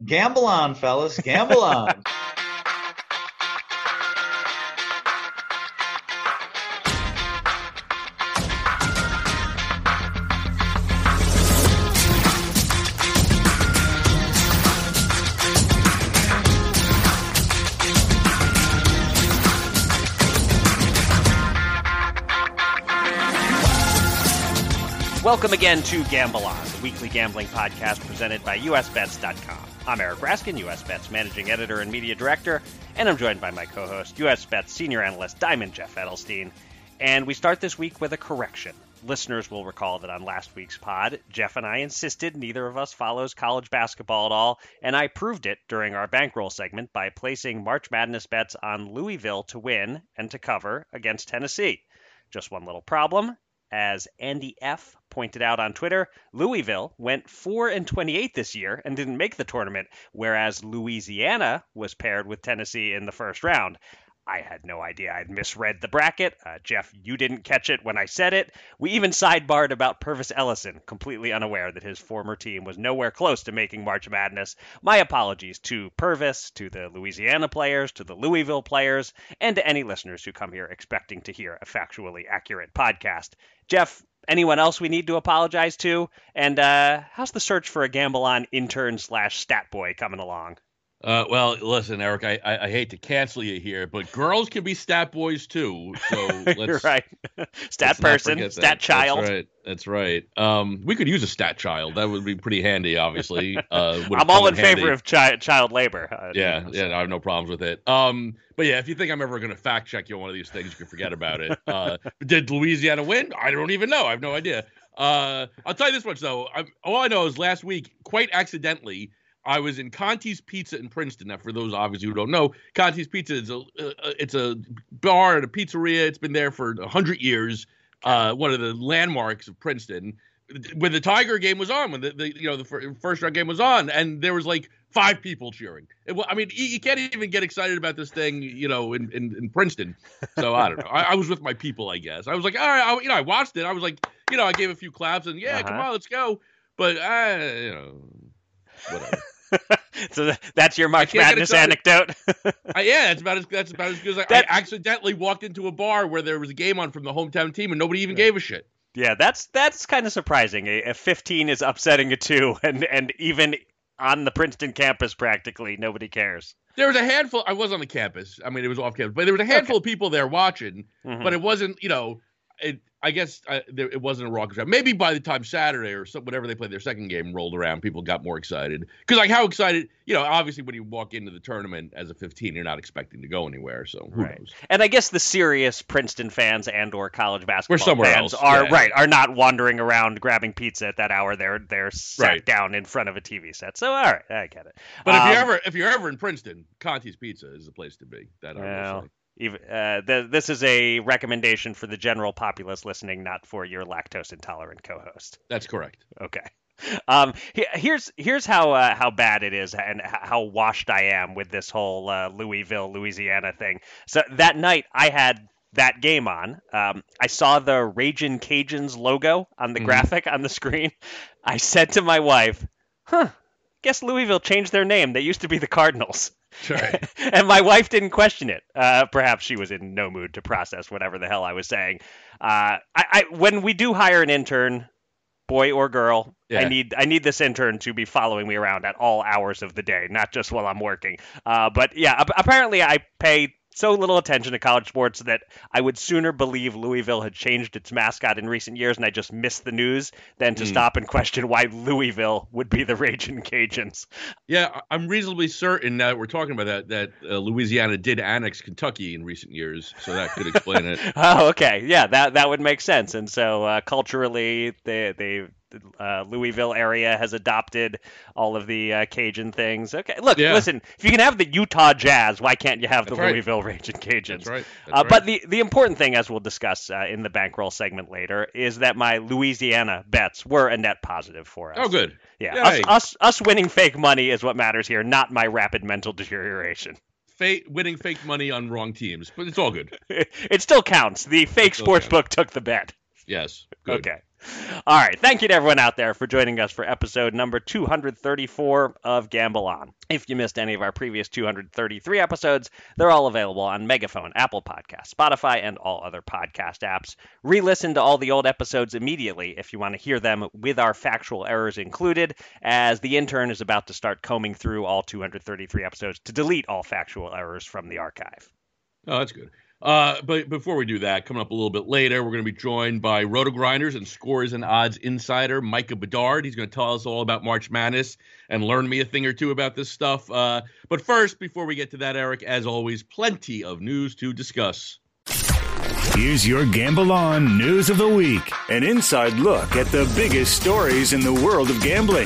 Gamble on, fellas. Gamble on. Welcome again to Gamble On, the weekly gambling podcast presented by USBets.com. I'm Eric Raskin, US Bets Managing Editor and Media Director, and I'm joined by my co-host, US Bets Senior Analyst Diamond Jeff Edelstein. And we start this week with a correction. Listeners will recall that on last week's pod, Jeff and I insisted neither of us follows college basketball at all, and I proved it during our bankroll segment by placing March Madness bets on Louisville to win and to cover against Tennessee. Just one little problem. As Andy F. pointed out on Twitter, Louisville went 4-28 this year and didn't make the tournament, whereas Louisiana was paired with Tennessee in the first round. I had no idea. I'd misread the bracket. Jeff, you didn't catch it when I said it. We even sidebarred about Purvis Ellison, completely unaware that his former team was nowhere close to making March Madness. My apologies to Purvis, to the Louisiana players, to the Louisville players, and to any listeners who come here expecting to hear a factually accurate podcast. Jeff, anyone else we need to apologize to? And how's the search for a Gamble On intern/stat boy coming along? Well, listen, Eric, I hate to cancel you here, but girls can be stat boys too. So You're right. Stat person, stat child. That's right. We could use a stat child. That would be pretty handy, obviously. I'm all in favor of child labor. Yeah, I have no problems with it. But yeah, if you think I'm ever going to fact check you on one of these things, you can forget about it. Did Louisiana win? I don't even know. I have no idea. I'll tell you this much, though. All I know is last week, quite accidentally, I was in Conti's Pizza in Princeton. Now, for those obviously who don't know, Conti's Pizza is it's a bar and a pizzeria. It's been there for 100 years. One of the landmarks of Princeton. When the Tiger game was on, when the first round game was on, and there was like 5 people cheering. I mean, you can't even get excited about this thing, in Princeton. So I don't know. I was with my people, I guess. I was like, all right, I watched it. I was like, I gave a few claps and come on, let's go. But whatever. So that's your March Madness anecdote. Yeah, that's about as good as I accidentally walked into a bar where there was a game on from the hometown team and nobody even gave a shit. Yeah, that's kind of surprising. A 15 is upsetting a 2, and even on the Princeton campus, practically nobody cares. There was a handful. I was on the campus. I mean, it was off campus, but there was a handful of people there watching. Mm-hmm. But it wasn't, I guess it wasn't a rocket shot. Maybe by the time Saturday or whatever they played their second game rolled around, people got more excited. Because how excited, obviously when you walk into the tournament as a 15, you're not expecting to go anywhere. So who knows? And I guess the serious Princeton fans and or college basketball fans are are not wandering around grabbing pizza at that hour. They're sat down in front of a TV set. So all right, I get it. But if you're ever in Princeton, Conti's Pizza is the place to be. That I will say. This is a recommendation for the general populace listening, not for your lactose intolerant co-host. That's correct. Okay. Here's how bad it is and how washed I am with this whole Louisville, Louisiana thing. So that night I had that game on. I saw the Ragin' Cajuns logo on the graphic on the screen. I said to my wife, guess Louisville changed their name. They used to be the Cardinals. Right. And my wife didn't question it. Perhaps she was in no mood to process whatever the hell I was saying. When we do hire an intern, boy or girl, I need this intern to be following me around at all hours of the day, not just while I'm working. But yeah, apparently I pay so little attention to college sports that I would sooner believe Louisville had changed its mascot in recent years and I just missed the news than to stop and question why Louisville would be the Ragin' Cajuns. Yeah, I'm reasonably certain now that we're talking about that Louisiana did annex Kentucky in recent years, so that could explain it. Oh, okay. Yeah, that would make sense. And so culturally, they Louisville area has adopted all of the Cajun things. Okay, look, listen, if you can have the Utah Jazz, why can't you have the Louisville Ragin' Cajuns? That's right. But the important thing, as we'll discuss in the bankroll segment later, is that my Louisiana bets were a net positive for us. Oh, good. Yeah, us winning fake money is what matters here, not my rapid mental deterioration. Winning fake money on wrong teams, but it's all good. It still counts. The fake sportsbook took the bet. Yes. Good. Okay. All right. Thank you to everyone out there for joining us for episode number 234 of Gamble On. If you missed any of our previous 233 episodes, they're all available on Megaphone, Apple Podcasts, Spotify, and all other podcast apps. Re-listen to all the old episodes immediately if you want to hear them with our factual errors included, as the intern is about to start combing through all 233 episodes to delete all factual errors from the archive. Oh, that's good. But before we do that, coming up a little bit later, we're going to be joined by Roto-Grinders and Scores and Odds insider Micah Bedard. He's going to tell us all about March Madness and learn me a thing or two about this stuff. But first, before we get to that, Eric, as always, plenty of news to discuss. Here's your Gamble On News of the Week, an inside look at the biggest stories in the world of gambling.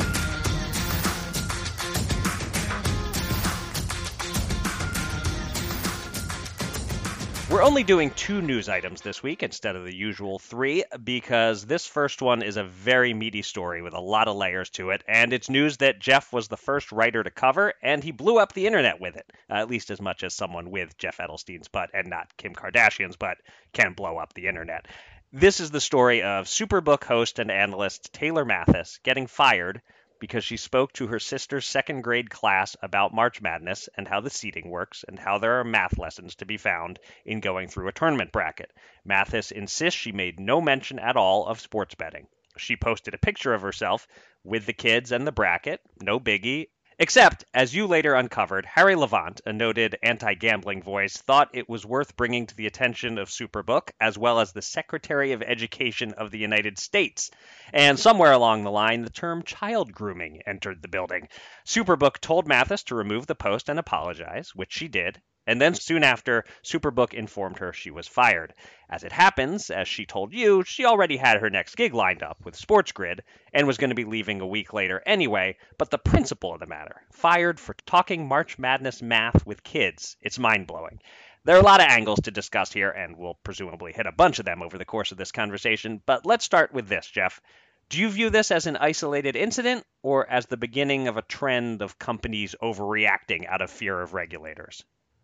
We're only doing 2 news items this week instead of the usual 3 because this first one is a very meaty story with a lot of layers to it, and it's news that Jeff was the first writer to cover, and he blew up the internet with it, at least as much as someone with Jeff Edelstein's butt and not Kim Kardashian's butt can blow up the internet. This is the story of Superbook host and analyst Taylor Mathis getting fired because she spoke to her sister's second grade class about March Madness and how the seeding works and how there are math lessons to be found in going through a tournament bracket. Mathis insists she made no mention at all of sports betting. She posted a picture of herself with the kids and the bracket, no biggie. Except, as you later uncovered, Harry Levant, a noted anti-gambling voice, thought it was worth bringing to the attention of Superbook, as well as the Secretary of Education of the United States. And somewhere along the line, the term child grooming entered the building. Superbook told Mathis to remove the post and apologize, which she did. And then soon after, Superbook informed her she was fired. As it happens, as she told you, she already had her next gig lined up with SportsGrid and was going to be leaving a week later anyway, but the principle of the matter, fired for talking March Madness math with kids, it's mind-blowing. There are a lot of angles to discuss here, and we'll presumably hit a bunch of them over the course of this conversation, but let's start with this, Jeff. Do you view this as an isolated incident or as the beginning of a trend of companies overreacting out of fear of regulators?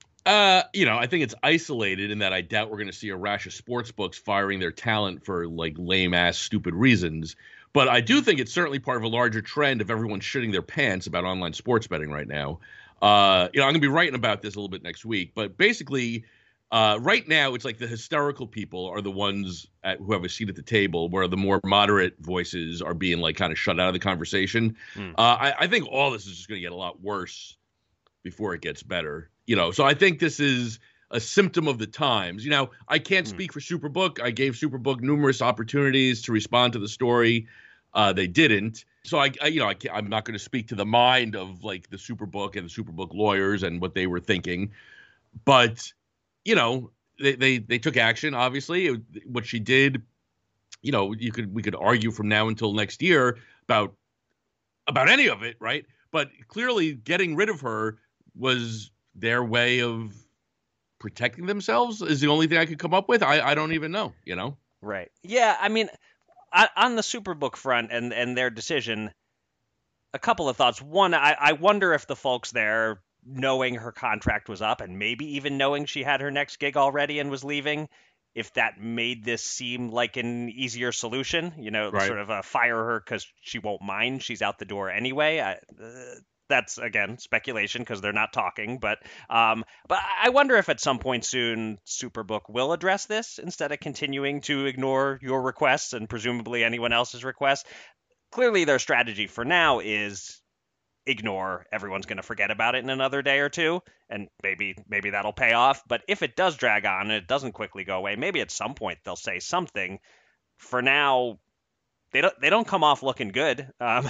I think it's isolated in that I doubt we're going to see a rash of sports books firing their talent for like lame ass stupid reasons. But I do think it's certainly part of a larger trend of everyone shitting their pants about online sports betting right now. I'm going to be writing about this a little bit next week, but basically, right now it's like the hysterical people are the ones who have a seat at the table, where the more moderate voices are being like kind of shut out of the conversation. I think all this is just going to get a lot worse before it gets better. So I think this is a symptom of the times. I can't speak for Superbook. I gave Superbook numerous opportunities to respond to the story. They didn't. So I'm not going to speak to the mind of like the Superbook and the Superbook lawyers and what they were thinking. But, they took action, obviously. What she did, we could argue from now until next year about any of it, right? But clearly getting rid of her was their way of protecting themselves is the only thing I could come up with. I don't even know, Right. Yeah, I mean, on the Superbook front and their decision, a couple of thoughts. One, I wonder if the folks there, knowing her contract was up and maybe even knowing she had her next gig already and was leaving, if that made this seem like an easier solution, right. Sort of fire her because she won't mind. She's out the door anyway. That's, again, speculation because they're not talking. But I wonder if at some point soon Superbook will address this instead of continuing to ignore your requests and presumably anyone else's requests. Clearly, their strategy for now is ignore. Everyone's going to forget about it in another day or two, and maybe that'll pay off. But if it does drag on and it doesn't quickly go away, maybe at some point they'll say something. For now, they don't come off looking good.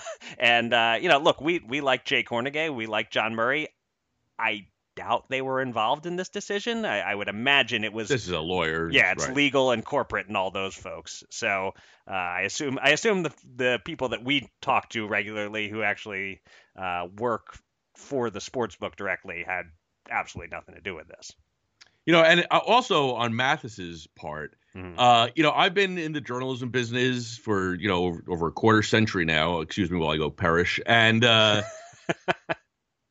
Look, we like Jay Kornegay, we like John Murray. I doubt they were involved in this decision. I would imagine it was. This is a lawyer. Yeah, it's right. Legal and corporate and all those folks. So I assume the people that we talk to regularly who actually work for the sportsbook directly had absolutely nothing to do with this. And also on Mathis's part. I've been in the journalism business for, over a quarter century now. Excuse me while I go perish. And,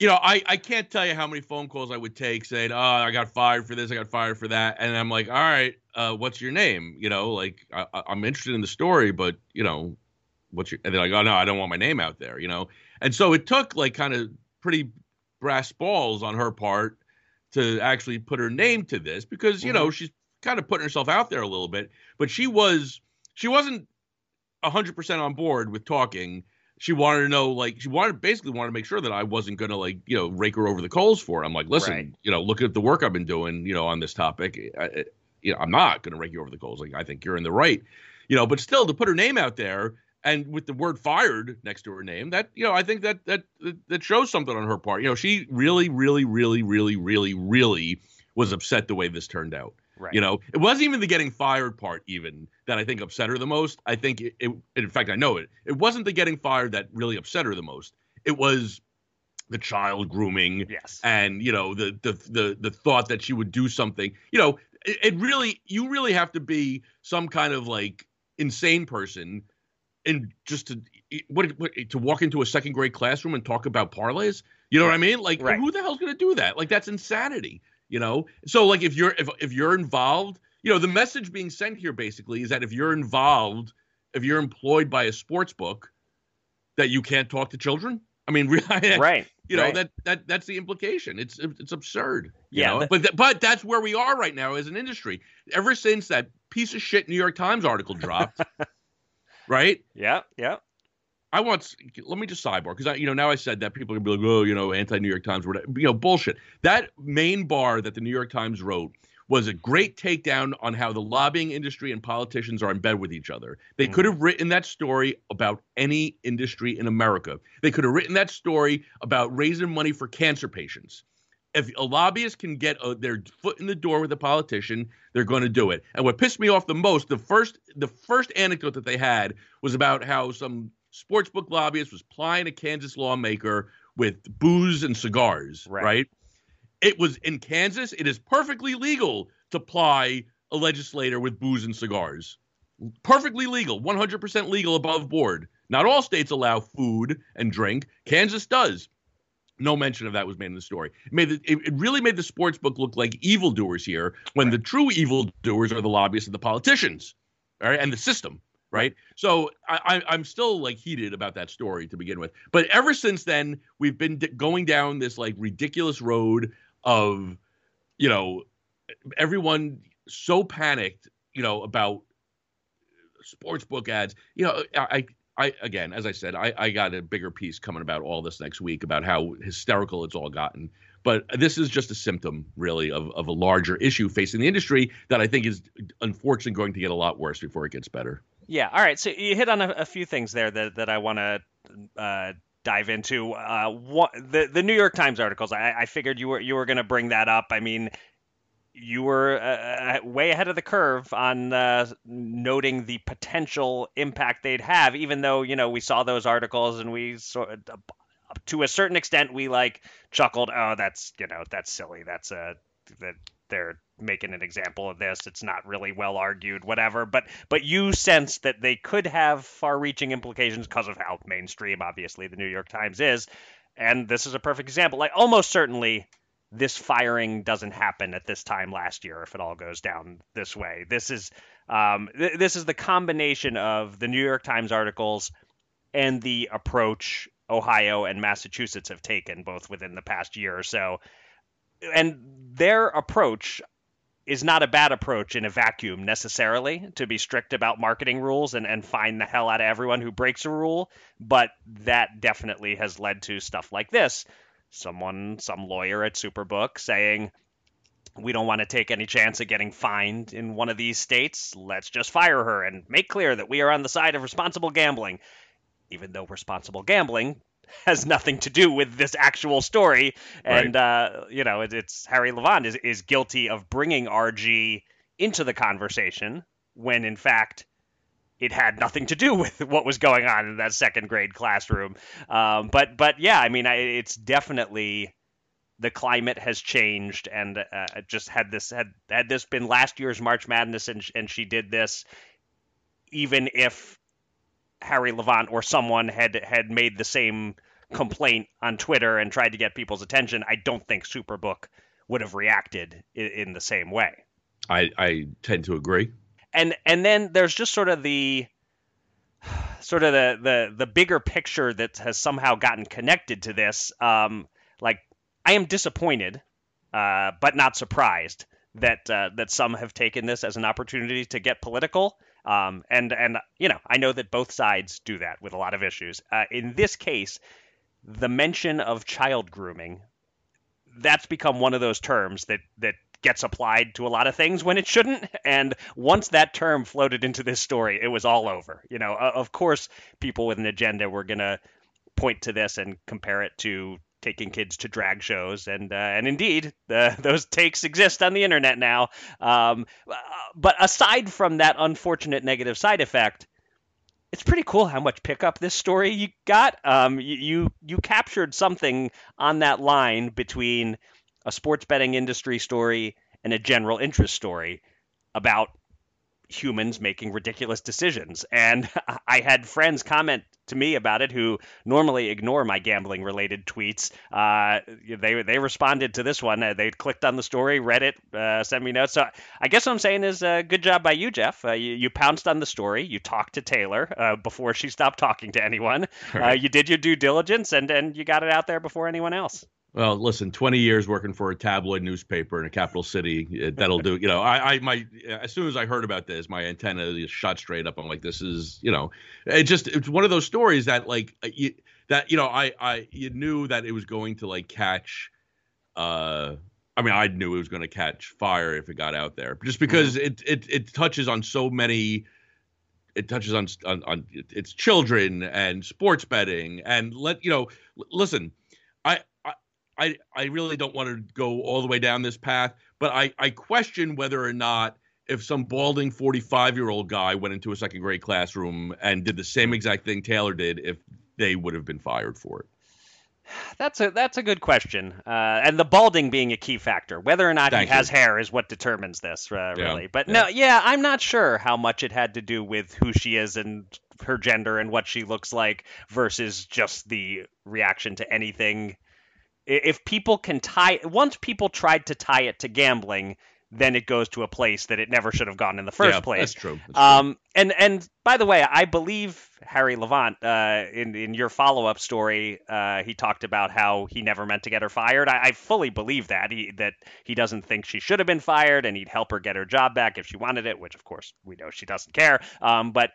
I can't tell you how many phone calls I would take saying, "Oh, I got fired for this, I got fired for that," and I'm like, "All right, what's your name?" Like I'm interested in the story, but what's your? And they're like, "Oh no, I don't want my name out there," And so it took like kind of pretty brass balls on her part to actually put her name to this because she's kind of putting herself out there a little bit, but she wasn't 100% on board with talking. She wanted to know, like, basically wanted to make sure that I wasn't going to, rake her over the coals for her. I'm like, listen, Right. Look at the work I've been doing, on this topic. I'm not going to rake you over the coals. Like, I think you're in the right, but still to put her name out there and with the word fired next to her name, that, I think that shows something on her part. She really, really, really, really, really, really was upset the way this turned out. Right. It wasn't even the getting fired part even that I think upset her the most. I think in fact, I know it. It wasn't the getting fired that really upset her the most. It was the child grooming. Yes. And, the thought that she would do something, you really have to be some kind of like insane person and just to walk into a second grade classroom and talk about parlays. You know what I mean? Like, right. Who the hell's going to do that? Like, that's insanity. So like if you're involved, the message being sent here basically is that if you're involved, if you're employed by a sports book, that you can't talk to children. I mean, really, right. That's the implication. It's absurd. Yeah. But that's where we are right now as an industry. Ever since that piece of shit New York Times article dropped, right? Yeah. Yeah. Let me just sidebar because now I said that people are gonna be like, oh, anti-New York Times, or whatever. Bullshit. That main bar that the New York Times wrote was a great takedown on how the lobbying industry and politicians are in bed with each other. They could have written that story about any industry in America. They could have written that story about raising money for cancer patients. If a lobbyist can get their foot in the door with a politician, they're going to do it. And what pissed me off the most, the first anecdote that they had was about how some sportsbook lobbyist was plying a Kansas lawmaker with booze and cigars, right? It was in Kansas. It is perfectly legal to ply a legislator with booze and cigars. Perfectly legal, 100% legal above board. Not all states allow food and drink. Kansas does. No mention of that was made in the story. It really made the sportsbook look like evildoers here when the true evildoers are the lobbyists and the politicians, all right, and the system. Right. So I'm still like heated about that story to begin with. But ever since then, we've been going down this like ridiculous road of, everyone so panicked, about sportsbook ads. I again, as I said, I got a bigger piece coming about all this next week about how hysterical it's all gotten. But this is just a symptom, really, of a larger issue facing the industry that I think is unfortunately going to get a lot worse before it gets better. Yeah. All right. So you hit on a few things there that I want to dive into. The New York Times articles. I figured you were going to bring that up. I mean, you were way ahead of the curve on noting the potential impact they'd have, even though we saw those articles and we sort of, to a certain extent we like chuckled. Oh, that's silly. That's that they're making an example of this. It's not really well argued, whatever. But you sense that they could have far-reaching implications because of how mainstream, obviously, the New York Times is. And this is a perfect example. Like, almost certainly, this firing doesn't happen at this time last year if it all goes down this way. This is the combination of the New York Times articles and the approach Ohio and Massachusetts have taken, both within the past year or so. And their approach is not a bad approach in a vacuum necessarily, to be strict about marketing rules and fine the hell out of everyone who breaks a rule. But that definitely has led to stuff like this. Some lawyer at Superbook saying, we don't want to take any chance of getting fined in one of these states. Let's just fire her and make clear that we are on the side of responsible gambling, even though responsible gambling has nothing to do with this actual story. And, it's Harry Levant is guilty of bringing RG into the conversation when, in fact, it had nothing to do with what was going on in that second grade classroom. But yeah, I mean, it's definitely the climate has changed, and just had this been last year's March Madness and she did this, even if Harry Levant or someone had made the same complaint on Twitter and tried to get people's attention, I don't think Superbook would have reacted in the same way. I tend to agree. And then there's just sort of the bigger picture that has somehow gotten connected to this. Like, I am disappointed, but not surprised that some have taken this as an opportunity to get political. And I know that both sides do that with a lot of issues. In this case, the mention of child grooming, that's become one of those terms that gets applied to a lot of things when it shouldn't. And once that term floated into this story, it was all over. Of course, people with an agenda were going to point to this and compare it to taking kids to drag shows. And indeed, those takes exist on the internet now. But aside from that unfortunate negative side effect, it's pretty cool how much pickup this story you got. You captured something on that line between a sports betting industry story and a general interest story about humans making ridiculous decisions. And I had friends comment to me about it who normally ignore my gambling related tweets. They responded to this one. They clicked on the story, read it, sent me notes. So I guess what I'm saying is good job by you, Jeff. You pounced on the story. You talked to Taylor before she stopped talking to anyone. Right. You did your due diligence and you got it out there before anyone else. Well, listen, 20 years working for a tabloid newspaper in a capital city, that'll do. As soon as I heard about this, my antenna just shot straight up. I'm like, this is, it's one of those stories that you knew that it was going to like catch, I knew it was going to catch fire if it got out there, just because it touches on so many. It touches on its children and sports betting and listen, I really don't want to go all the way down this path, but I question whether or not if some balding 45-year-old guy went into a second grade classroom and did the same exact thing Taylor did, if they would have been fired for it. That's a good question. And the balding being a key factor. Whether or not he has hair is what determines this, really. But I'm not sure how much it had to do with who she is and her gender and what she looks like versus just the reaction to anything. If people can once people tried to tie it to gambling, then it goes to a place that it never should have gone in the first place. That's true. And by the way, I believe Harry Levant, in your follow-up story, he talked about how he never meant to get her fired. I fully believe that he doesn't think she should have been fired, and he'd help her get her job back if she wanted it, which of course we know she doesn't care. But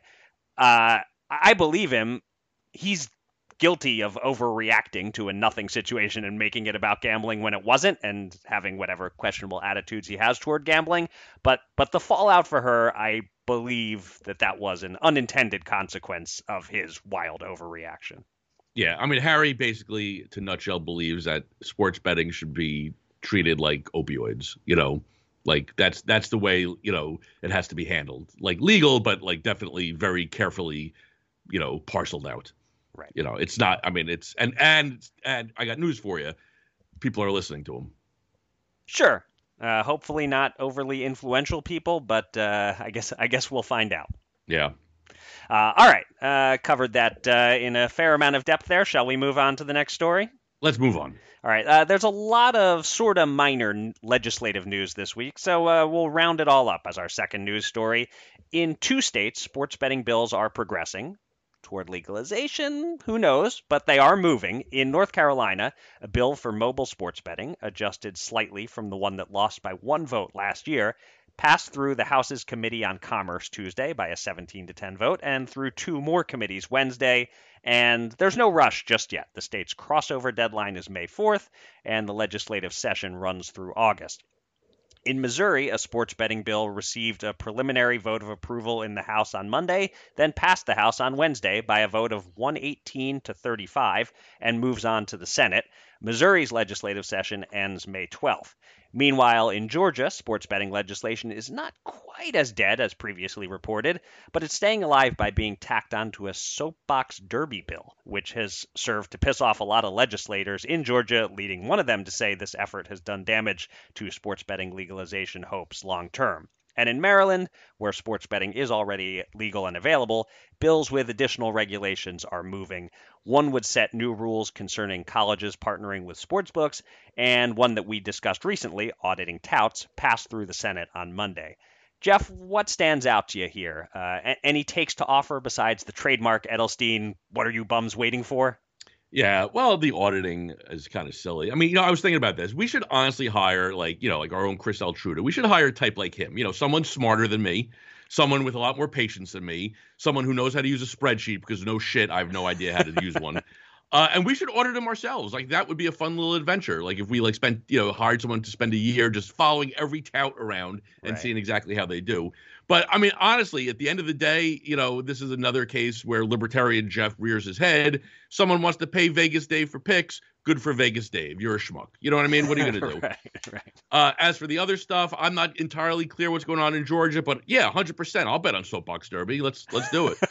I believe him. He's guilty of overreacting to a nothing situation and making it about gambling when it wasn't, and having whatever questionable attitudes he has toward gambling. But the fallout for her, I believe that was an unintended consequence of his wild overreaction. Yeah, Harry basically, to nutshell, believes that sports betting should be treated like opioids. Like that's the way it has to be handled, like legal, but like definitely very carefully, parceled out. Right. It's not. It's and I got news for you. People are listening to him. Sure. Hopefully not overly influential people, but I guess we'll find out. Yeah. All right. Covered that in a fair amount of depth there. Shall we move on to the next story? Let's move on. All right. There's a lot of sort of minor legislative news this week, so we'll round it all up as our second news story. In 2 states, sports betting bills are progressing toward legalization. Who knows? But they are moving. In North Carolina, a bill for mobile sports betting, adjusted slightly from the one that lost by 1 vote last year, passed through the House's Committee on Commerce Tuesday by a 17-10 vote, and through 2 more committees Wednesday. And there's no rush just yet. The state's crossover deadline is May 4th, and the legislative session runs through August. In Missouri, a sports betting bill received a preliminary vote of approval in the House on Monday, then passed the House on Wednesday by a vote of 118-35 and moves on to the Senate. Missouri's legislative session ends May 12th. Meanwhile, in Georgia, sports betting legislation is not quite as dead as previously reported, but it's staying alive by being tacked onto a soapbox derby bill, which has served to piss off a lot of legislators in Georgia, leading one of them to say this effort has done damage to sports betting legalization hopes long term. And in Maryland, where sports betting is already legal and available, bills with additional regulations are moving. One would set new rules concerning colleges partnering with sportsbooks, and one that we discussed recently, auditing touts, passed through the Senate on Monday. Jeff, what stands out to you here? Any takes to offer besides the trademark Edelstein, what are you bums waiting for? Yeah, well, the auditing is kind of silly. I mean, I was thinking about this. We should honestly hire, like our own Chris Altruda. We should hire a type like him. Someone smarter than me, someone with a lot more patience than me, someone who knows how to use a spreadsheet because no shit, I have no idea how to use one. And we should audit them ourselves. Like, that would be a fun little adventure. Like, if we hired someone to spend a year just following every tout around and seeing exactly how they do. But I mean, honestly, at the end of the day, this is another case where libertarian Jeff rears his head. Someone wants to pay Vegas Dave for picks. Good for Vegas Dave. You're a schmuck. You know what I mean? What are you going to do? Right. As for the other stuff, I'm not entirely clear what's going on in Georgia, but yeah, 100%. I'll bet on Soapbox Derby. Let's do it.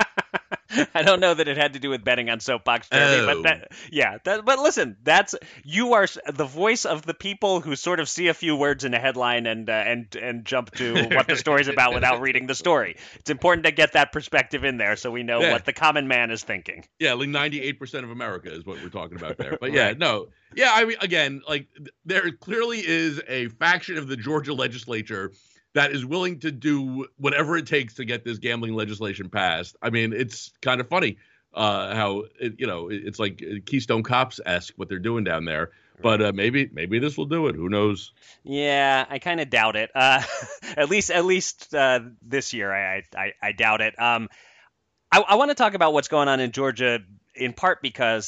I don't know that it had to do with betting on Soapbox Derby, but listen, you are the voice of the people who sort of see a few words in a headline and jump to what the story's about without reading the story. It's important to get that perspective in there so we know what the common man is thinking. Yeah, like 98% of America is what we're talking about there. But yeah, no. Yeah, I mean, again, like, there clearly is a faction of the Georgia legislature that is willing to do whatever it takes to get this gambling legislation passed. I mean, it's kind of funny how it's like Keystone Cops-esque what they're doing down there. But maybe this will do it. Who knows? Yeah, I kind of doubt it. At least this year, I doubt it. I want to talk about what's going on in Georgia in part because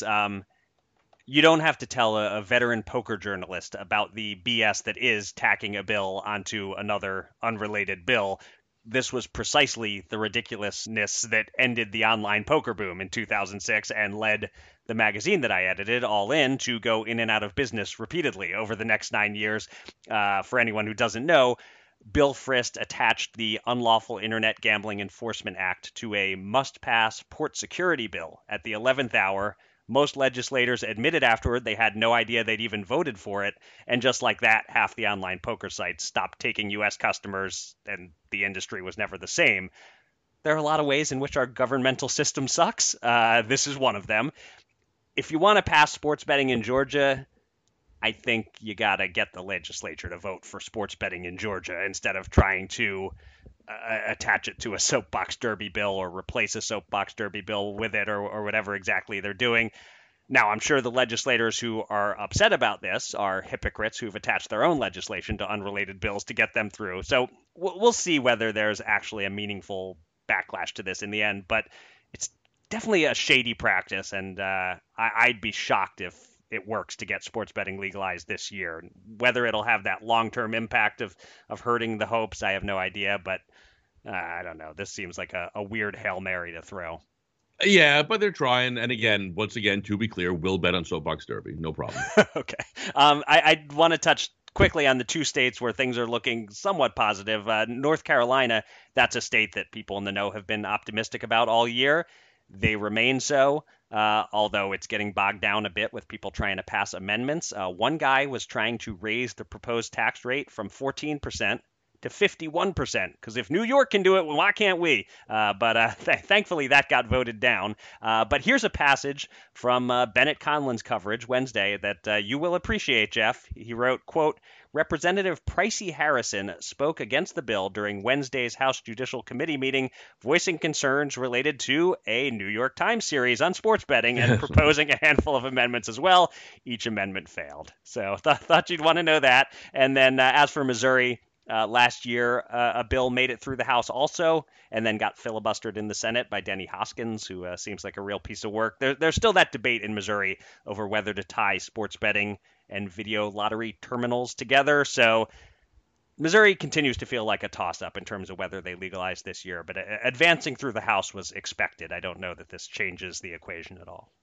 you don't have to tell a veteran poker journalist about the BS that is tacking a bill onto another unrelated bill. This was precisely the ridiculousness that ended the online poker boom in 2006 and led the magazine that I edited, All In, to go in and out of business repeatedly over the next 9 years. For anyone who doesn't know, Bill Frist attached the Unlawful Internet Gambling Enforcement Act to a must-pass port security bill at the 11th hour. Most legislators admitted afterward they had no idea they'd even voted for it, and just like that, half the online poker sites stopped taking U.S. customers, and the industry was never the same. There are a lot of ways in which our governmental system sucks. This is one of them. If you want to pass sports betting in Georgia, I think you got to get the legislature to vote for sports betting in Georgia instead of trying to attach it to a soapbox derby bill or replace a soapbox derby bill with it or whatever exactly they're doing. Now, I'm sure the legislators who are upset about this are hypocrites who've attached their own legislation to unrelated bills to get them through. So we'll see whether there's actually a meaningful backlash to this in the end. But it's definitely a shady practice, and I'd be shocked if it works to get sports betting legalized this year. Whether it'll have that long-term impact of hurting the hopes, I have no idea, but I don't know. This seems like a weird Hail Mary to throw. Yeah, but they're trying. And once again, to be clear, we'll bet on Soapbox Derby. No problem. Okay. I want to touch quickly on the two states where things are looking somewhat positive. North Carolina, that's a state that people in the know have been optimistic about all year. They remain so, although it's getting bogged down a bit with people trying to pass amendments. One guy was trying to raise the proposed tax rate from 14% to 51%, because if New York can do it, well, why can't we? But thankfully, that got voted down. But here's a passage from Bennett Conlin's coverage Wednesday that you will appreciate, Jeff. He wrote, quote, Representative Pricey Harrison spoke against the bill during Wednesday's House Judicial Committee meeting, voicing concerns related to a New York Times series on sports betting and proposing a handful of amendments as well. Each amendment failed. So thought you'd want to know that. And then as for Missouri, last year, a bill made it through the House also, and then got filibustered in the Senate by Denny Hoskins, who seems like a real piece of work. There's still that debate in Missouri over whether to tie sports betting and video lottery terminals together. So Missouri continues to feel like a toss-up in terms of whether they legalize this year, but advancing through the House was expected. I don't know that this changes the equation at all.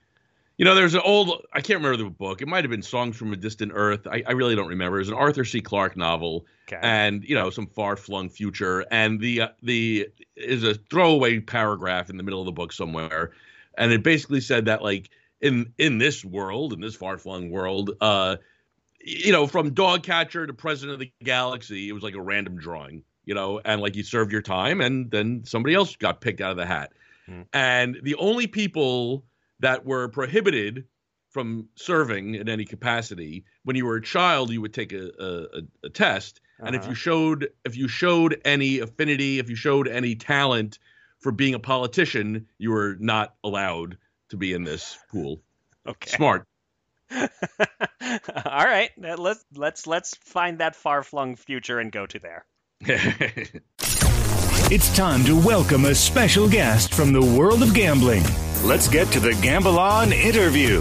There's an old, I can't remember the book. It might have been Songs from a Distant Earth. I really don't remember. It was an Arthur C. Clarke novel, okay. And, some far-flung future. And the is a throwaway paragraph in the middle of the book somewhere. And it basically said that, like, in this world, in this far-flung world, from dog catcher to president of the galaxy, it was like a random drawing, and like you served your time and then somebody else got picked out of the hat. And the only people that were prohibited from serving in any capacity, when you were a child, you would take a test. And if you showed any affinity, if you showed any talent for being a politician, you were not allowed to be in this pool. Okay. Smart. All right. Let's find that far-flung future and go to there. It's time to welcome a special guest from the world of gambling. Let's get to the Gamble On interview.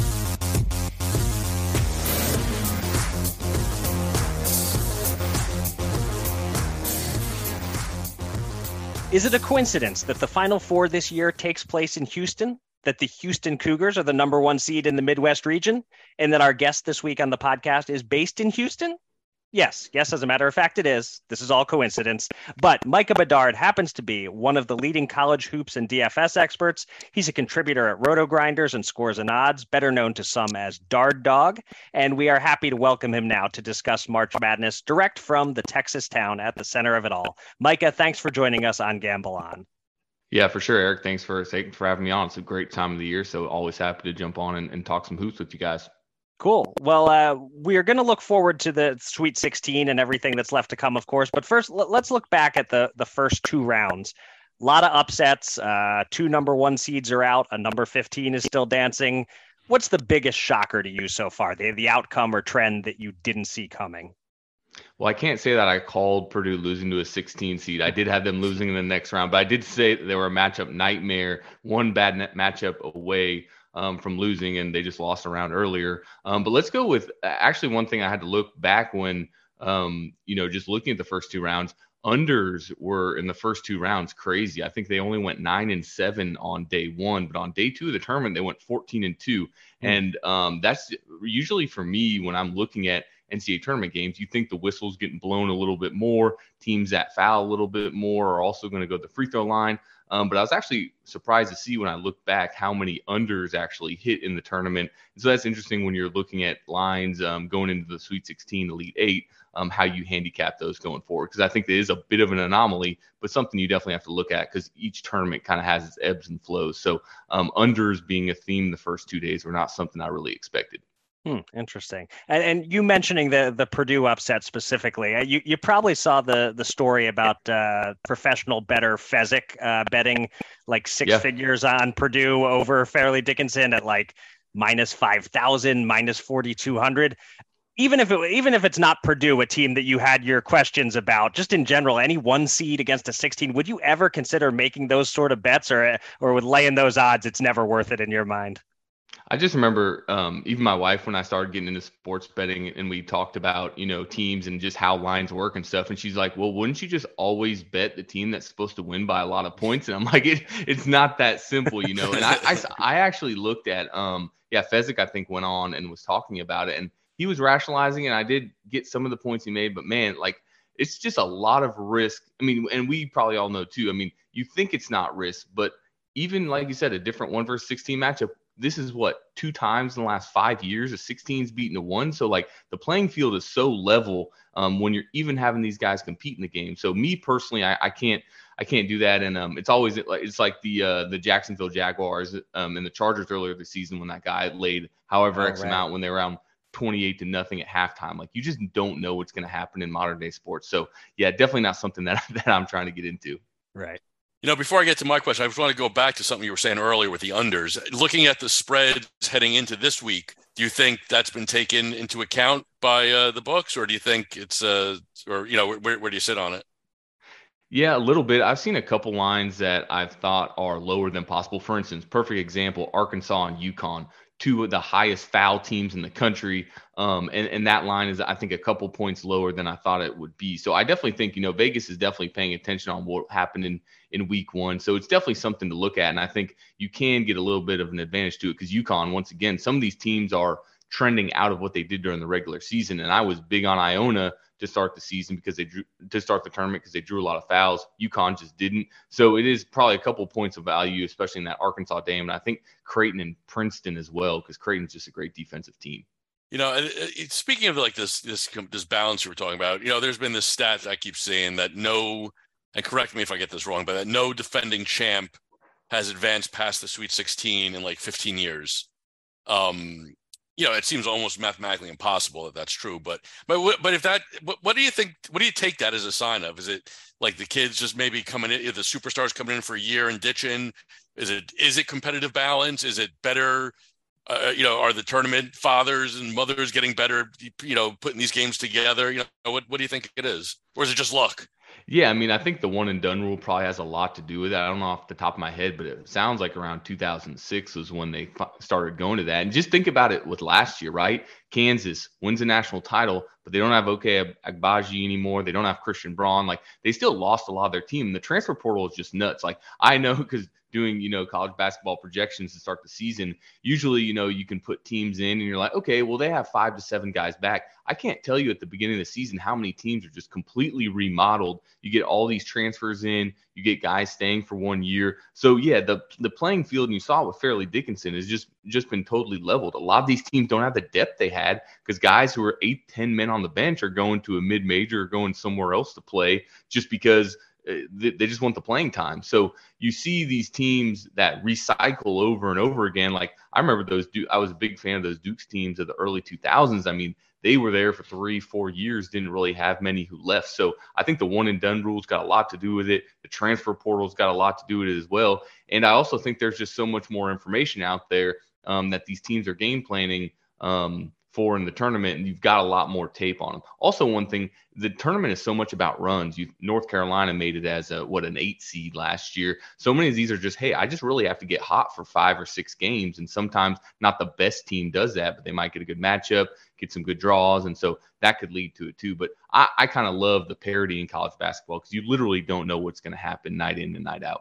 Is it a coincidence that the Final Four this year takes place in Houston, that the Houston Cougars are the number 1 seed in the Midwest region, and that our guest this week on the podcast is based in Houston? Yes, as a matter of fact, it is. This is all coincidence. But Micah Bedard happens to be one of the leading college hoops and DFS experts. He's a contributor at Roto Grinders and Scores and Odds, better known to some as Dard Dog. And we are happy to welcome him now to discuss March Madness direct from the Texas town at the center of it all. Micah, thanks for joining us on Gamble On. Yeah, for sure, Eric. Thanks for having me on. It's a great time of the year, so always happy to jump on and talk some hoops with you guys. Cool. Well, we are going to look forward to the Sweet 16 and everything that's left to come, of course. But first, let's look back at the first 2 rounds. A lot of upsets. 2 number 1 seeds are out. A number 15 is still dancing. What's the biggest shocker to you so far? The outcome or trend that you didn't see coming? Well, I can't say that I called Purdue losing to a 16 seed. I did have them losing in the next round, but I did say that they were a matchup nightmare, one bad matchup away from losing, and they just lost a round earlier. But let's go with actually one thing I had to look back when, just looking at the first 2 rounds, unders were in the first 2 rounds crazy. I think they only went 9-7 on day 1, but on day 2 of the tournament, they went 14-2. And that's usually for me when I'm looking at NCAA tournament games, you think the whistle's getting blown a little bit more. Teams that foul a little bit more are also going to go to the free throw line. But I was actually surprised to see when I look back how many unders actually hit in the tournament. And so that's interesting when you're looking at lines going into the Sweet 16, Elite 8, how you handicap those going forward. Because I think there is a bit of an anomaly, but something you definitely have to look at because each tournament kind of has its ebbs and flows. So unders being a theme the first 2 days were not something I really expected. Interesting. And you mentioning the Purdue upset specifically, you probably saw the story about professional bettor Fezzik betting like 6 figures on Purdue over Fairleigh Dickinson at like minus 5,000, minus 4,200. Even if it's not Purdue, a team that you had your questions about, just in general, any 1 seed against a 16, would you ever consider making those sort of bets, or with laying those odds, it's never worth it in your mind? I just remember even my wife, when I started getting into sports betting and we talked about, teams and just how lines work and stuff. And she's like, well, wouldn't you just always bet the team that's supposed to win by a lot of points? And I'm like, it's not that simple, And I actually looked at, Fezzik, I think, went on and was talking about it. And he was rationalizing, and I did get some of the points he made. But, man, like, it's just a lot of risk. I mean, and we probably all know, too. I mean, you think it's not risk, but even, like you said, a different 1 versus 16 matchup, this is 2 times in the last 5 years, a 16's beaten a 1. So like the playing field is so level when you're even having these guys compete in the game. So me personally, I can't do that. And it's like the Jacksonville Jaguars and the Chargers earlier this season when that guy laid however X amount when they were around 28-0 at halftime. Like you just don't know what's going to happen in modern day sports. So yeah, definitely not something that I'm trying to get into. Right. Before I get to my question, I just want to go back to something you were saying earlier with the unders. Looking at the spreads heading into this week, do you think that's been taken into account by the books, or do you think it's where do you sit on it? Yeah, a little bit. I've seen a couple lines that I've thought are lower than possible. For instance, perfect example, Arkansas and UConn, 2 of the highest foul teams in the country. And that line is, I think, a couple points lower than I thought it would be. So I definitely think, Vegas is definitely paying attention on what happened in week 1. So it's definitely something to look at. And I think you can get a little bit of an advantage to it because UConn, once again, some of these teams are trending out of what they did during the regular season. And I was big on Iona to start the season because to start the tournament because they drew a lot of fouls. UConn just didn't. So it is probably a couple points of value, especially in that Arkansas game. And I think Creighton and Princeton as well, because Creighton's just a great defensive team. Speaking of like this balance you were talking about, there's been this stat that I keep saying that and correct me if I get this wrong, but that no defending champ has advanced past the Sweet 16 in like 15 years. It seems almost mathematically impossible that that's true. But if that, what do you think? What do you take that as a sign of? Is it like the kids just maybe coming in, the superstars coming in for a year and ditching? Is it competitive balance? Is it better? Are the tournament fathers and mothers getting better? Putting these games together. What do you think it is, or is it just luck? Yeah, I mean, I think the one and done rule probably has a lot to do with it. I don't know off the top of my head, but it sounds like around 2006 was when they started going to that. And just think about it with last year, right? Kansas wins a national title, but they don't have Oke Agbaji anymore. They don't have Christian Braun. Like, they still lost a lot of their team. The transfer portal is just nuts. Like, I know because doing, college basketball projections to start the season, usually, you can put teams in and you're like, okay, well, they have 5 to 7 guys back. I can't tell you at the beginning of the season how many teams are just completely remodeled. You get all these transfers in, you get guys staying for 1 year. So yeah, the playing field, and you saw it with Fairleigh Dickinson, has just been totally leveled. A lot of these teams don't have the depth they had because guys who are 8-10 men on the bench are going to a mid-major or going somewhere else to play just because they just want the playing time. So you see these teams that recycle over and over again. Like, I remember I was a big fan of those Dukes teams of the early 2000s. I mean, they were there for 3-4 years, didn't really have many who left. So I think the one and done rule's got a lot to do with it. The transfer portal's got a lot to do with it as well. And I also think there's just so much more information out there that these teams are game planning for in the tournament, and you've got a lot more tape on them. Also, one thing, the tournament is so much about runs. North Carolina made it as an 8 seed last year. So many of these are just, hey, I just really have to get hot for 5 or 6 games. And sometimes not the best team does that, but they might get a good matchup, get some good draws. And so that could lead to it too. But I kind of love the parity in college basketball because you literally don't know what's going to happen night in and night out.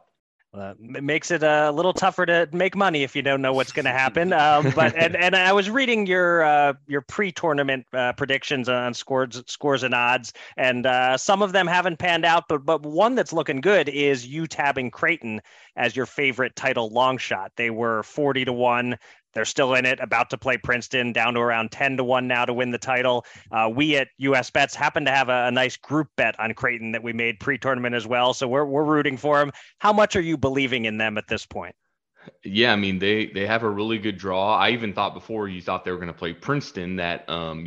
It makes it a little tougher to make money if you don't know what's going to happen. But I was reading your pre-tournament predictions on scores and odds, and some of them haven't panned out. But one that's looking good is you tabbing Creighton as your favorite title long shot. They were 40-1. They're still in it, about to play Princeton, down to around 10-1 now to win the title. We at US Bets happen to have a nice group bet on Creighton that we made pre-tournament as well. So we're rooting for them. How much are you believing in them at this point? Yeah, I mean, they have a really good draw. I even thought before you thought they were going to play Princeton that,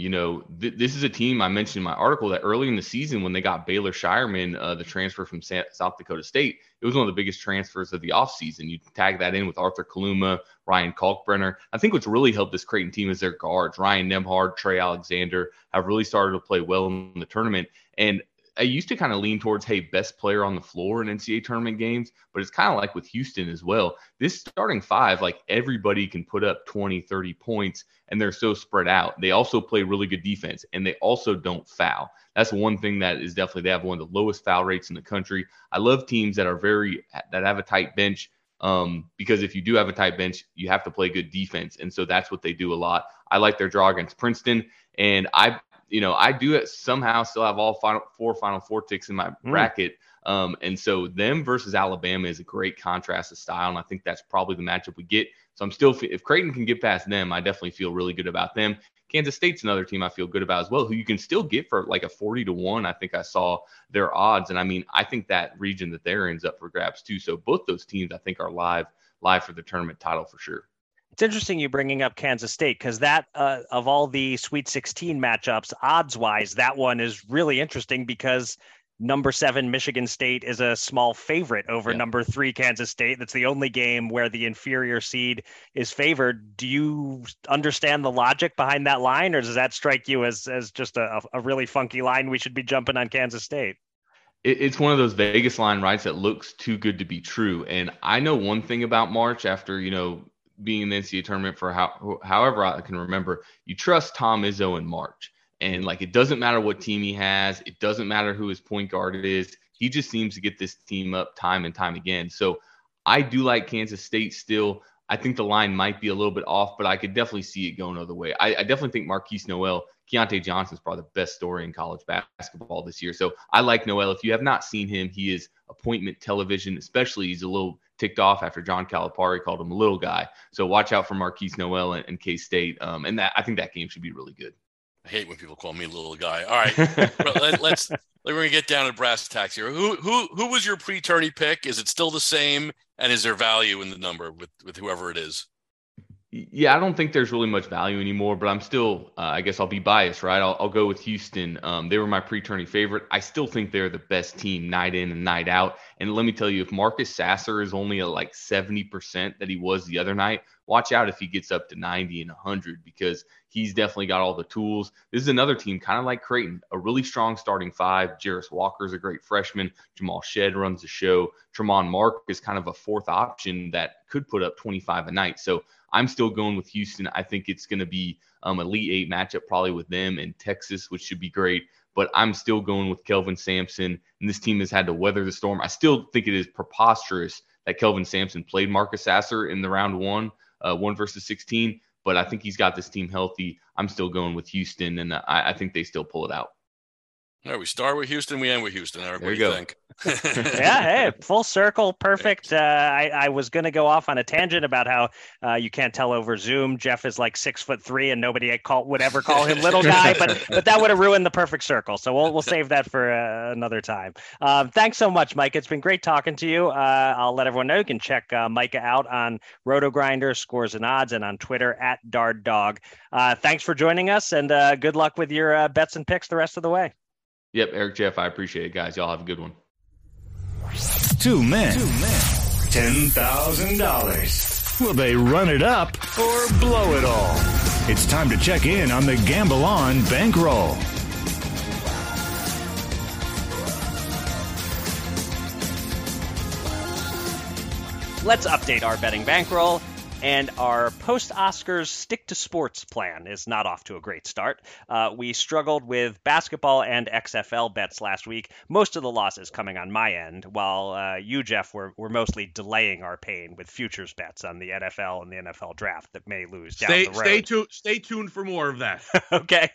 this is a team I mentioned in my article that early in the season when they got Baylor Shireman, the transfer from South Dakota State, it was one of the biggest transfers of the offseason. You tag that in with Arthur Kaluma, Ryan Kalkbrenner. I think what's really helped this Creighton team is their guards. Ryan Nembhard, Trey Alexander have really started to play well in the tournament. And I used to kind of lean towards, hey, best player on the floor in NCAA tournament games, but it's kind of like with Houston as well. This starting 5, like everybody can put up 20, 30 points, and they're so spread out. They also play really good defense, and they also don't foul. That's one thing that is definitely, they have one of the lowest foul rates in the country. I love teams that have a tight bench because if you do have a tight bench, you have to play good defense, and so that's what they do a lot. I like their draw against Princeton, and I do somehow still have all Final Four ticks in my bracket. And so them versus Alabama is a great contrast of style. And I think that's probably the matchup we get. So if Creighton can get past them, I definitely feel really good about them. Kansas State's another team I feel good about as well, who you can still get for like a 40-1. I think I saw their odds. And I mean, I think that region that they're in is up for grabs too. So both those teams I think are live for the tournament title for sure. It's interesting you bringing up Kansas State because that of all the Sweet 16 matchups, odds-wise, that one is really interesting because number 7 Michigan State is a small favorite over number 3 Kansas State. That's the only game where the inferior seed is favored. Do you understand the logic behind that line, or does that strike you as just a really funky line? We should be jumping on Kansas State. It's one of those Vegas line rights that looks too good to be true. And I know one thing about March after, being in the NCAA tournament for however I can remember, you trust Tom Izzo in March. And like, it doesn't matter what team he has. It doesn't matter who his point guard is. He just seems to get this team up time and time again. So I do like Kansas State still. I think the line might be a little bit off, but I could definitely see it going the other way. I definitely think Marquise Noel, Keontae Johnson is probably the best story in college basketball this year. So I like Noel. If you have not seen him, he is appointment television, especially he's a little ticked off after John Calipari called him a little guy. So watch out for Marquise Noel and K-State. And that I think that game should be really good. I hate when people call me a little guy. All right, we're going to get down to brass tacks here. Who was your pre-tourney pick? Is it still the same? And is there value in the number with whoever it is? Yeah, I don't think there's really much value anymore, but I'm still, I guess I'll be biased, right? I'll go with Houston. They were my pre-tourney favorite. I still think they're the best team night in and night out. And let me tell you, if Marcus Sasser is only at like 70% that he was the other night, watch out if he gets up to 90 and 100 because he's definitely got all the tools. This is another team kind of like Creighton, a really strong starting five. Jarris Walker's a great freshman. Jamal Shedd runs the show. Tremont Mark is kind of a fourth option that could put up 25 a night. So I'm still going with Houston. I think it's going to be Elite Eight matchup probably with them and Texas, which should be great. But I'm still going with Kelvin Sampson, and this team has had to weather the storm. I still think it is preposterous that Kelvin Sampson played Marcus Sasser in the round 1 versus 16, but I think he's got this team healthy. I'm still going with Houston, and I think they still pull it out. All right, we start with Houston, we end with Houston. Eric, there what do you go. think? Yeah, hey, full circle, perfect. I was going to go off on a tangent about how you can't tell over Zoom. Jeff is like 6'3", and nobody would ever call him little guy, but that would have ruined the perfect circle. So we'll save that for another time. Thanks so much, Mike. It's been great talking to you. I'll let everyone know you can check Micah out on RotoGrinder, Scores and Odds, and on Twitter at DardDog. Thanks for joining us, and good luck with your bets and picks the rest of the way. Yep, Eric, Jeff, I appreciate it, guys. Y'all have a good one. Two men. $10,000. Will they run it up or blow it all? It's time to check in on the Gamble On bankroll. Let's update our betting bankroll. And our post-Oscars stick-to-sports plan is not off to a great start. We struggled with basketball and XFL bets last week, most of the losses coming on my end, while you, Jeff, were mostly delaying our pain with futures bets on the NFL and the NFL draft that may lose down the road. Stay tuned for more of that. Okay.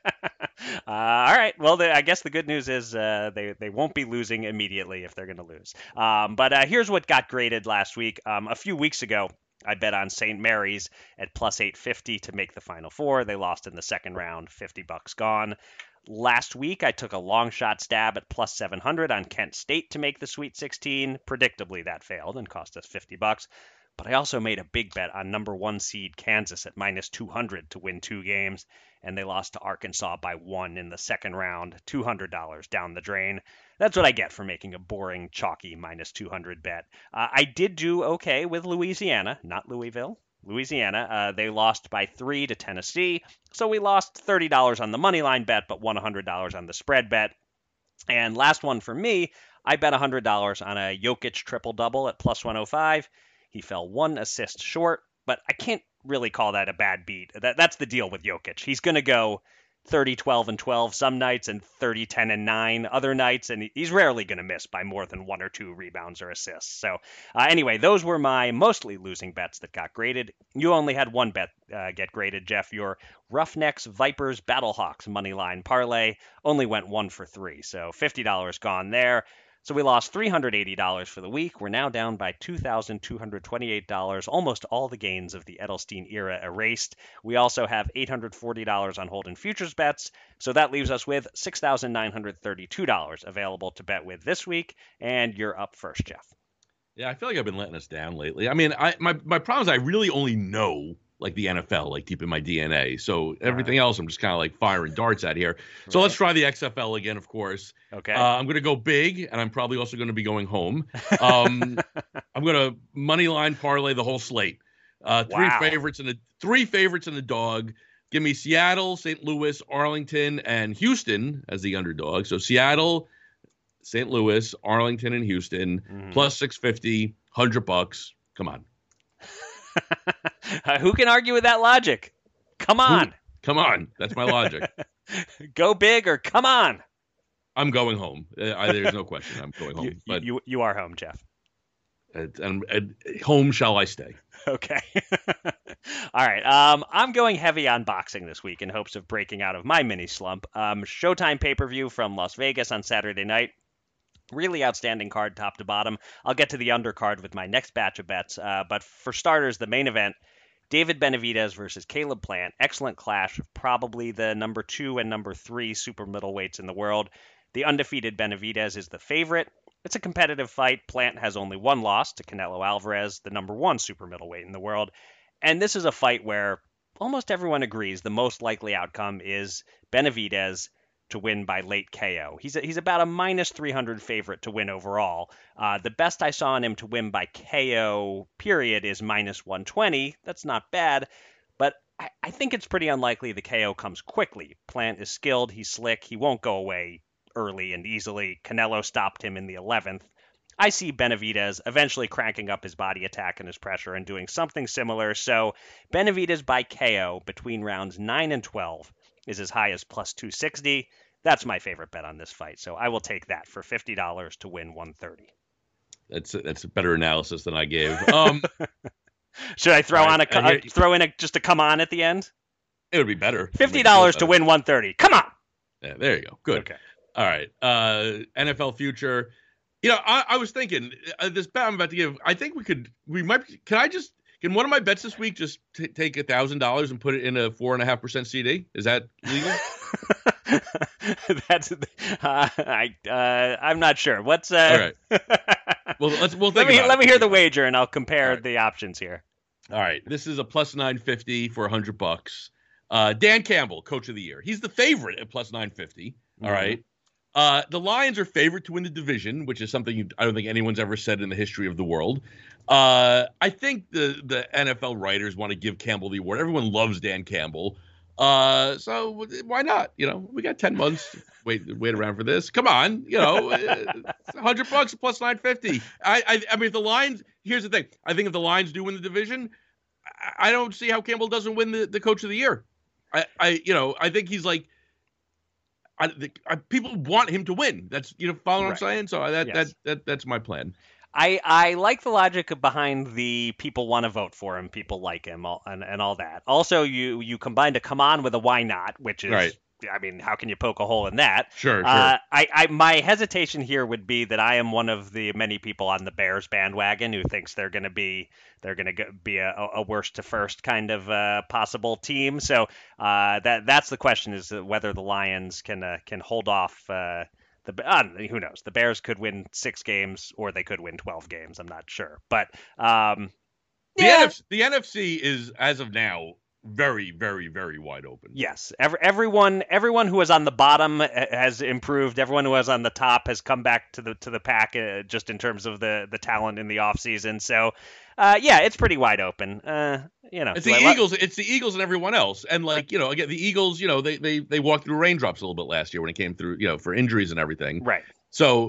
All right. Well, I guess the good news is they won't be losing immediately if they're going to lose. But here's what got graded last week. A few weeks ago, I bet on St. Mary's at plus 850 to make the Final Four. They lost in the second round, $50 gone. Last week, I took a long shot stab at plus 700 on Kent State to make the Sweet 16. Predictably, that failed and cost us $50. But I also made a big bet on number 1 seed Kansas at minus 200 to win 2 games, and they lost to Arkansas by 1 in the second round, $200 down the drain. That's what I get for making a boring, chalky minus 200 bet. I did do okay with Louisiana, not Louisville. Louisiana, they lost by 3 to Tennessee, so we lost $30 on the money line bet, but won $100 on the spread bet. And last one for me, I bet $100 on a Jokic triple-double at plus 105. He fell 1 assist short, but I can't really call that a bad beat. That's the deal with Jokic. He's going to go 30, 12, and 12 some nights and 30, 10, and 9 other nights, and he's rarely going to miss by more than 1 or 2 rebounds or assists. So anyway, those were my mostly losing bets that got graded. You only had one bet get graded, Jeff. Your Roughnecks, Vipers, Battlehawks moneyline parlay only went 1 for 3, so $50 gone there. So we lost $380 for the week. We're now down by $2,228, almost all the gains of the Edelstein era erased. We also have $840 on hold in futures bets, so that leaves us with $6,932 available to bet with this week, and you're up first, Jeff. Yeah, I feel like I've been letting us down lately. I mean, my problem is I really only know like the NFL, like deep in my DNA. So everything else, I'm just kind of like firing darts at here. So let's try the XFL again, of course. Okay. I'm going to go big, and I'm probably also going to be going home. I'm going to money line parlay the whole slate. Three favorites and the dog. Give me Seattle, St. Louis, Arlington, and Houston as the underdog. So Seattle, St. Louis, Arlington, and Houston plus 650, $100. Come on. Who can argue with that logic? Come on. Come on. That's my logic. Go big or come on. I'm going home. There's no question. I'm going home. You are home, Jeff. And home shall I stay. Okay. All right. I'm going heavy on boxing this week in hopes of breaking out of my mini slump. Showtime pay-per-view from Las Vegas on Saturday night. Really outstanding card top to bottom. I'll get to the undercard with my next batch of bets. But for starters, the main event, David Benavidez versus Caleb Plant. Excellent clash of probably the number 2 and number 3 super middleweights in the world. The undefeated Benavidez is the favorite. It's a competitive fight. Plant has only one loss to Canelo Alvarez, the number 1 super middleweight in the world. And this is a fight where almost everyone agrees the most likely outcome is Benavidez to win by late KO. He's about a minus 300 favorite to win overall. The best I saw in him to win by KO period is minus 120. That's not bad, but I think it's pretty unlikely the KO comes quickly. Plant is skilled. He's slick. He won't go away early and easily. Canelo stopped him in the 11th. I see Benavidez eventually cranking up his body attack and his pressure and doing something similar. So Benavidez by KO between rounds 9 and 12 is as high as plus 260. That's my favorite bet on this fight. So I will take that for $50 to win 130. That's a better analysis than I gave. Should I throw in just a come on at the end? It would be better. $50 to win 130. Come on. Yeah, there you go. Good. Okay. All right. NFL future. I was thinking this bet I'm about to give. I think can one of my bets this week just take $1,000 and put it in a 4.5% CD? Is that legal? I'm not sure. What's all right? Well, we'll think. Let me hear the wager, and I'll compare the options here. All right, this is a plus 950 for $100. Dan Campbell, Coach of the Year. He's the favorite at plus 950. All right. The Lions are favored to win the division, which is something I don't think anyone's ever said in the history of the world. I think the NFL writers want to give Campbell the award. Everyone loves Dan Campbell. So why not? We got 10 months. Wait around for this. Come on, $100 plus 950. I mean, if the Lions. Here's the thing. I think if the Lions do win the division, I don't see how Campbell doesn't win the Coach of the Year. I think he's like. People want him to win. That's follow what I'm saying. So that's my plan. I like the logic behind the people want to vote for him, people like him, and all that. Also, you combined a come on with a why not, which is right. I mean, how can you poke a hole in that? Sure. My hesitation here would be that I am one of the many people on the Bears bandwagon who thinks they're going to be a worst to first kind of possible team. So that's the question, is whether the Lions can hold off. Who knows? The Bears could win 6 games or they could win 12 games. I'm not sure, but the NFC is, as of now, very, very, very wide open. Yes. Everyone who was on the bottom has improved. Everyone who was on the top has come back to the pack, just in terms of the talent in the offseason. So, it's pretty wide open. It's the Eagles. It's the Eagles and everyone else. And again, the Eagles, they walked through raindrops a little bit last year when it came through, for injuries and everything. Right. So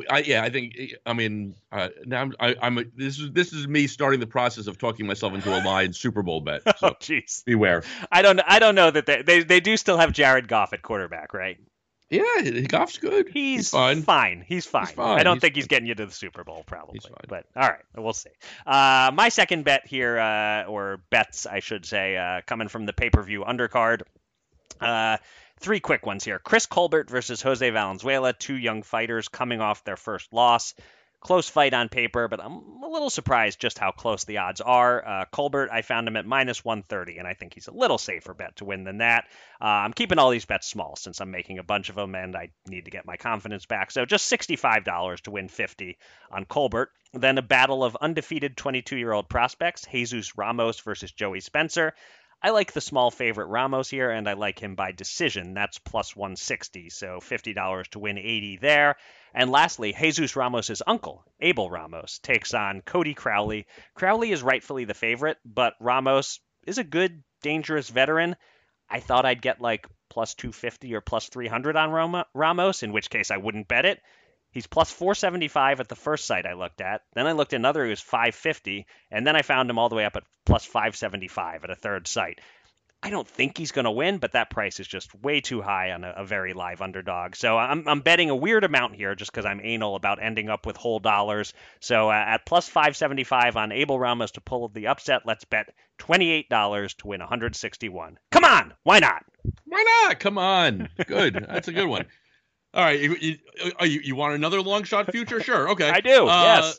now this is me starting the process of talking myself into a Lions Super Bowl bet. So jeez. Beware. I don't know that they do still have Jared Goff at quarterback, right? Yeah, Goff's good. He's fine. He's fine. I don't think he's getting you to the Super Bowl, probably. But all right, we'll see. My second bet here, or bets, I should say, coming from the pay-per-view undercard. 3 quick ones here. Chris Colbert versus Jose Valenzuela, 2 young fighters coming off their first loss. Close fight on paper, but I'm a little surprised just how close the odds are. Colbert, I found him at minus 130, and I think he's a little safer bet to win than that. I'm keeping all these bets small since I'm making a bunch of them, and I need to get my confidence back. So just $65 to win 50 on Colbert. Then a battle of undefeated 22-year-old prospects, Jesus Ramos versus Joey Spencer. I like the small favorite Ramos here, and I like him by decision. That's plus 160, so $50 to win 80 there. And lastly, Jesus Ramos' uncle, Abel Ramos, takes on Cody Crowley. Crowley is rightfully the favorite, but Ramos is a good, dangerous veteran. I thought I'd get like plus 250 or plus 300 on Ramos, in which case I wouldn't bet it. He's plus 475 at the first site I looked at. Then I looked at another who was 550, and then I found him all the way up at plus 575 at a third site. I don't think he's going to win, but that price is just way too high on a very live underdog. So I'm betting a weird amount here just because I'm anal about ending up with whole dollars. So at plus 575 on Abel Ramos to pull the upset, let's bet $28 to win 161. Come on, why not? Why not? Come on. Good. That's a good one. All right. You want another long shot future? Sure. Okay. I do. Yes.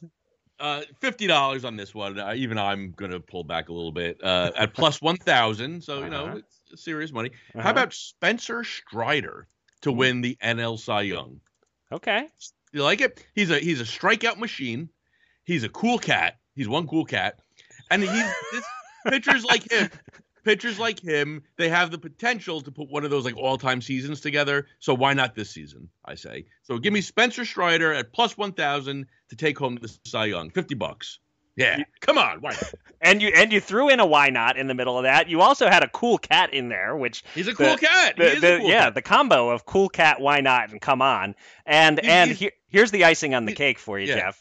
$50 on this one. Even I'm going to pull back a little bit at plus 1,000. So, it's serious money. How about Spencer Strider to win the NL Cy Young? Okay. You like it? He's a strikeout machine. He's a cool cat. He's one cool cat. And pitchers like him, they have the potential to put one of those like all-time seasons together. So why not this season, I say. So give me Spencer Strider at plus 1,000 to take home the Cy Young, $50. Yeah, come on, why not? And you threw in a why not in the middle of that. You also had a cool cat in there, which he's a cool cat. The combo of cool cat, why not, and come on. Here's the icing on the cake for you, Jeff.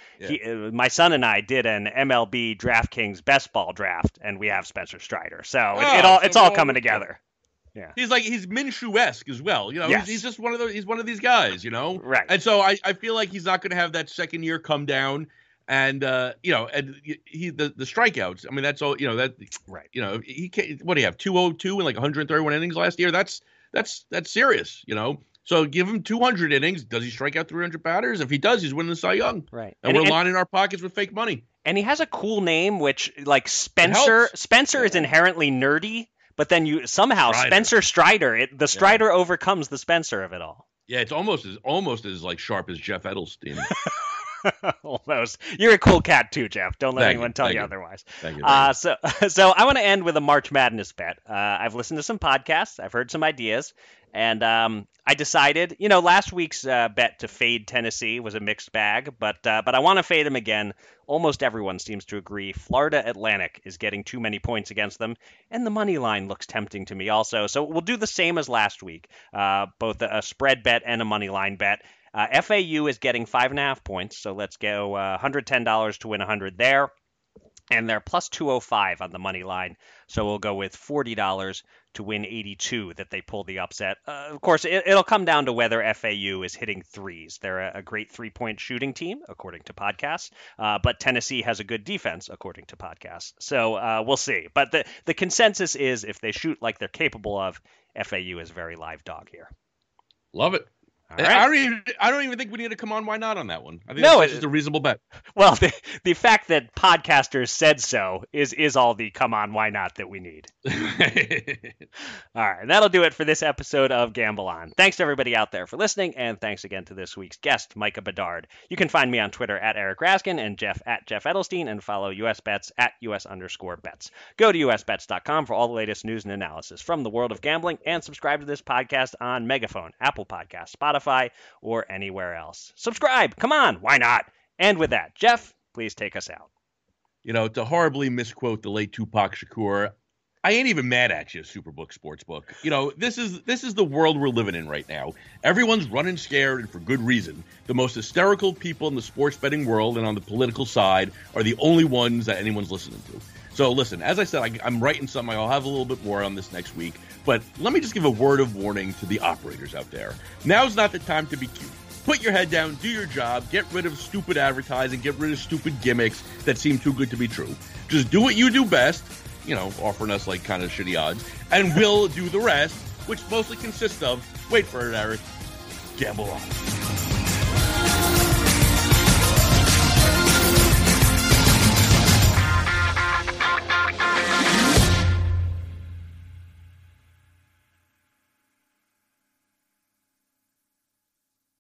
My son and I did an MLB DraftKings best ball draft, and we have Spencer Strider. So it's all coming together. Yeah. He's Minshew-esque as well. Yes. He's just one of these guys, Right. And so I feel like he's not going to have that second year come down. And the strikeouts. I mean, that's all. Right. He can't, what do you have? 202 in like 131 innings last year. That's serious. So give him 200 innings. Does he strike out 300 batters? If he does, he's winning the Cy Young. Right. And we're lining our pockets with fake money. And he has a cool name, which like Spencer. Spencer is inherently nerdy, but then Spencer Strider. The Strider overcomes the Spencer of it all. Yeah, it's almost as like sharp as Jeff Edelstein. Almost. You're a cool cat too, Jeff. Don't let anyone tell you otherwise. Thank you. So I want to end with a March Madness bet. I've listened to some podcasts. I've heard some ideas. And I decided, last week's bet to fade Tennessee was a mixed bag, but I want to fade them again. Almost everyone seems to agree Florida Atlantic is getting too many points against them, and the money line looks tempting to me also. So we'll do the same as last week, both a spread bet and a money line bet. FAU is getting 5.5 points, so let's go $110 to win 100 there. And they're plus 205 on the money line, so we'll go with $40 to win 82 that they pull the upset. Of course, it'll come down to whether FAU is hitting threes. They're a great three-point shooting team, according to podcasts, but Tennessee has a good defense, according to podcasts. So we'll see. But the consensus is if they shoot like they're capable of, FAU is a very live dog here. Love it. Right. I don't even think we need to come on. Why not on that one? I think it's just a reasonable bet. Well, the fact that podcasters said so is all the come on, why not that we need. All right, that'll do it for this episode of Gamble On. Thanks to everybody out there for listening, and thanks again to this week's guest, Micah Bedard. You can find me on Twitter at Eric Raskin and Jeff at Jeff Edelstein, and follow US Bets at US_bets. Go to usbets.com for all the latest news and analysis from the world of gambling, and subscribe to this podcast on Megaphone, Apple Podcasts, Spotify, or anywhere else. Subscribe. Come on. Why not? And with that, Jeff, please take us out. To horribly misquote the late Tupac Shakur, I ain't even mad at you, Superbook Sportsbook. This is the world we're living in right now. Everyone's running scared, and for good reason. The most hysterical people in the sports betting world and on the political side are the only ones that anyone's listening to. So listen, as I said, I'm writing something. I'll have a little bit more on this next week. But let me just give a word of warning to the operators out there. Now's not the time to be cute. Put your head down, do your job, get rid of stupid advertising, get rid of stupid gimmicks that seem too good to be true. Just do what you do best, offering us like kind of shitty odds, and we'll do the rest, which mostly consists of, wait for it, Eric, gamble on.